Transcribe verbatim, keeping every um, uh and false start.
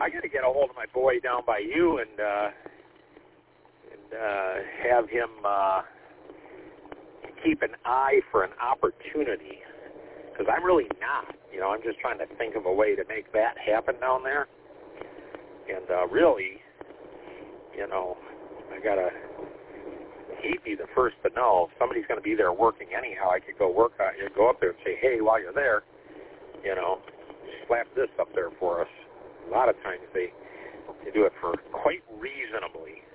I got to get a hold of my boy down by you and uh, and uh, have him uh, keep an eye for an opportunity, because I'm really not. You know, I'm just trying to think of a way to make that happen down there. And uh, really, you know, I got to, he'd be the first to know. If somebody's going to be there working anyhow, I could go work on it, go up there and say, hey, while you're there, you know, slap this up there for us. A lot of times they, they do it for quite reasonably.